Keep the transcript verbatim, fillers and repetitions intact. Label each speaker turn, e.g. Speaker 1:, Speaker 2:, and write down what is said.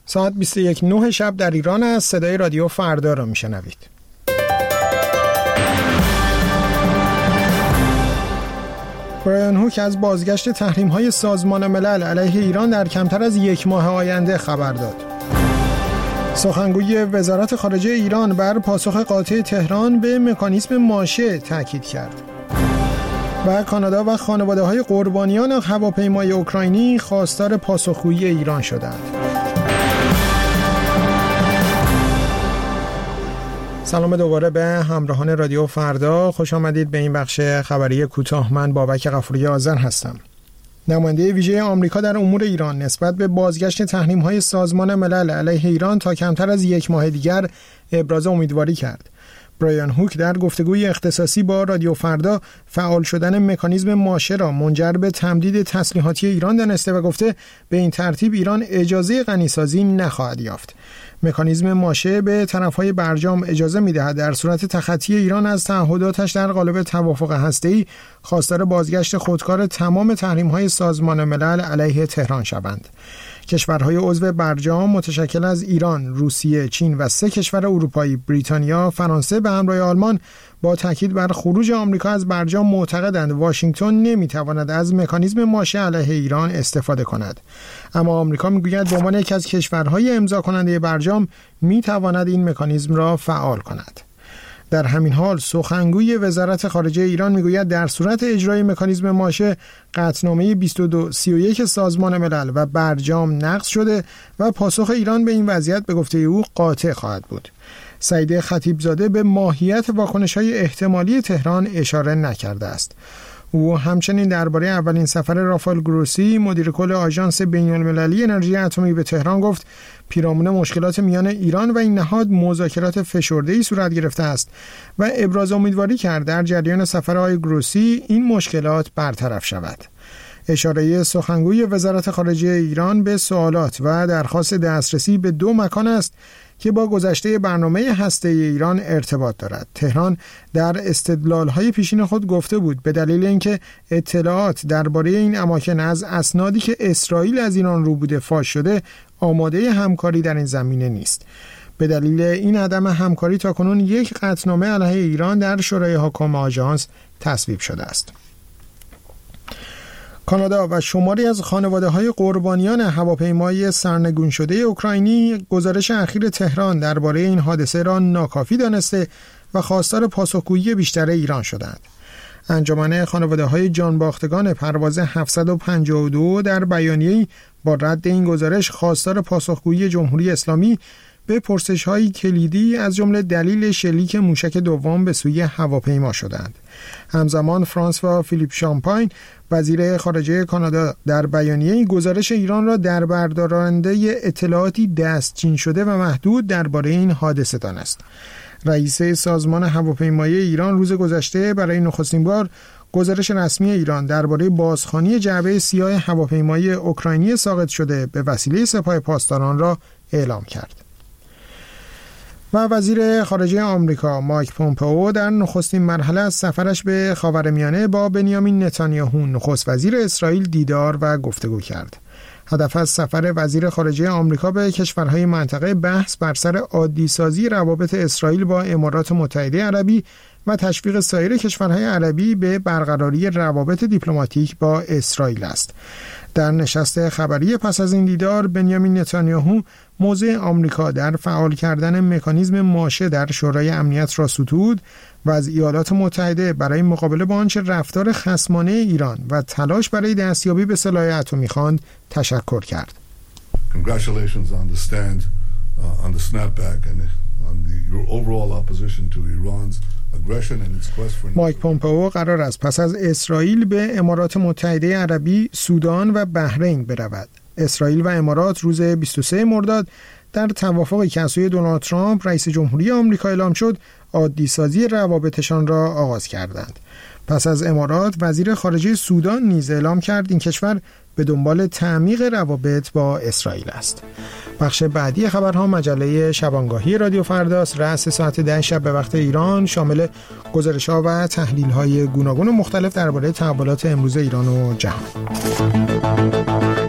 Speaker 1: ساعت بیست و یک و نه شب در ایران است. صدای رادیو فردا را میشنوید. برایان هوک از بازگشت تحریم‌های سازمان ملل علیه ایران در کمتر از یک ماه آینده خبر داد. سخنگوی وزارت خارجه ایران بر پاسخ قاطع تهران به مکانیزم ماشه تاکید کرد. و کانادا و خانواده‌های قربانیان هواپیمای اوکراینی خواستار پاسخگویی ایران شدند. سلام دوباره به همراهان رادیو فردا، خوش آمدید به این بخش خبری کوتاه. من بابک غفوری آذر هستم. نماینده ویژه آمریکا در امور ایران نسبت به بازگشت تحریم‌های سازمان ملل علیه ایران تا کمتر از یک ماه دیگر ابراز امیدواری کرد. برایان هوک در گفتگوی اختصاصی با رادیو فردا فعال شدن مکانیزم ماشه را منجر به تمدید تسلیحاتی ایران دانسته و گفته به این ترتیب ایران اجازه غنیسازی نخواهد یافت. مکانیزم ماشه به طرفهای برجام اجازه می‌دهد در صورت تخطی ایران از تعهداتش در قالب توافق هسته‌ای خواستار بازگشت خودکار تمام تحریم‌های سازمان ملل علیه تهران شوند. کشورهای عضو برجام متشکل از ایران، روسیه، چین و سه کشور اروپایی، بریتانیا، فرانسه به همراه آلمان با تاکید بر خروج آمریکا از برجام معتقدند واشنگتن نمیتواند از مکانیزم ماشه علیه ایران استفاده کند. اما آمریکا میگوید به عنوان یکی از کشورهای امضا کننده برجام میتواند این مکانیزم را فعال کند. در همین حال سخنگوی وزارت خارجه ایران میگوید در صورت اجرای مکانیزم ماشه قطعنامه بیست و دو سی و یک سازمان ملل و برجام نقض شده و پاسخ ایران به این وضعیت به گفته او قاطع خواهد بود. سعید خطیبزاده به ماهیت واکنش‌های احتمالی تهران اشاره نکرده است. او همچنین درباره اولین سفر رافائل گروسی مدیر کل آژانس بین‌المللی انرژی اتمی به تهران گفت پیرامون مشکلات میان ایران و این نهاد مذاکرات فشرده‌ای صورت گرفته است و ابراز امیدواری کرد در جریان سفر آقای گروسی این مشکلات برطرف شود. اشاره سخنگوی وزارت خارجه ایران به سوالات و درخواست دسترسی به دو مکان است که با گذشته برنامه هسته‌ای ایران ارتباط دارد. تهران در استدلال‌های پیشین خود گفته بود به دلیل اینکه اطلاعات درباره این اماکن از اسنادی که اسرائیل از ایران رو بوده فاش شده، آماده همکاری در این زمینه نیست. به دلیل این عدم همکاری تاکنون یک قطعنامه علیه ایران در شورای حکام آژانس تصویب شده است. کانادا و شماری از خانواده‌های قربانیان هواپیمای سرنگون شده اوکراینی گزارش اخیر تهران درباره این حادثه را ناکافی دانسته و خواستار پاسخگویی بیشتر ایران شدند. انجمن خانواده‌های جانباختگان پرواز هفتصد و پنجاه و دو در بیانیه‌ای با رد این گزارش خواستار پاسخگویی جمهوری اسلامی به پرسش‌های کلیدی از جمله دلیل شلیک موشک دوم به سوی هواپیما شدند. همزمان فرانسوا فیلیپ شامپاین وزیر خارجه کانادا در بیانیه‌ای گزارش ایران را در بردارنده اطلاعاتی دستچین شده و محدود درباره این حادثه دانست. رئیس سازمان هواپیمایی ایران روز گذشته برای نخستین بار گزارش رسمی ایران درباره بازخوانی جعبه سیاه هواپیمای اوکراینی ساقط شده به وسیله سپاه پاسداران را اعلام کرد. و وزیر خارجه آمریکا مایک پومپئو در نخستین مرحله از سفرش به خاورمیانه با بنیامین نتانیاهو نخست وزیر اسرائیل دیدار و گفتگو کرد. هدف از سفر وزیر خارجه آمریکا به کشورهای منطقه بحث بر سر عادی سازی روابط اسرائیل با امارات متحده عربی و تشویق سایر کشورهای عربی به برقراری روابط دیپلماتیک با اسرائیل است. در نشست خبری پس از این دیدار بنیامین نتانیاهو موضع آمریکا در فعال کردن مکانیزم ماشه در شورای امنیت را ستود و از ایالات متحده برای مقابله با آنچه رفتار خصمانه ایران و تلاش برای دستیابی به سلاح اتمی خواند تشکر کرد.
Speaker 2: Congratulations on the stand, uh, on the snapback and on the, your overall opposition to Iran's aggression and its quest for.
Speaker 1: مایک پومپئو قرار است پس از اسرائیل به امارات متحده عربی، سودان و بحرین برود. اسرائیل و امارات روز بیست و سوم مرداد در توافقی که از سوی دونالد ترامپ رئیس جمهوری آمریکا اعلام شد، عادی سازی روابطشان را آغاز کردند. پس از امارات، وزیر خارجه سودان نیز اعلام کرد این کشور به دنبال تعمیق روابط با اسرائیل است. بخش بعدی خبرها مجله شبانگاهی رادیو فرداست. رأس ساعت ده شب به وقت ایران شامل گزارش‌ها و تحلیل‌های گوناگون و مختلف درباره تحولات امروز ایران و جهان.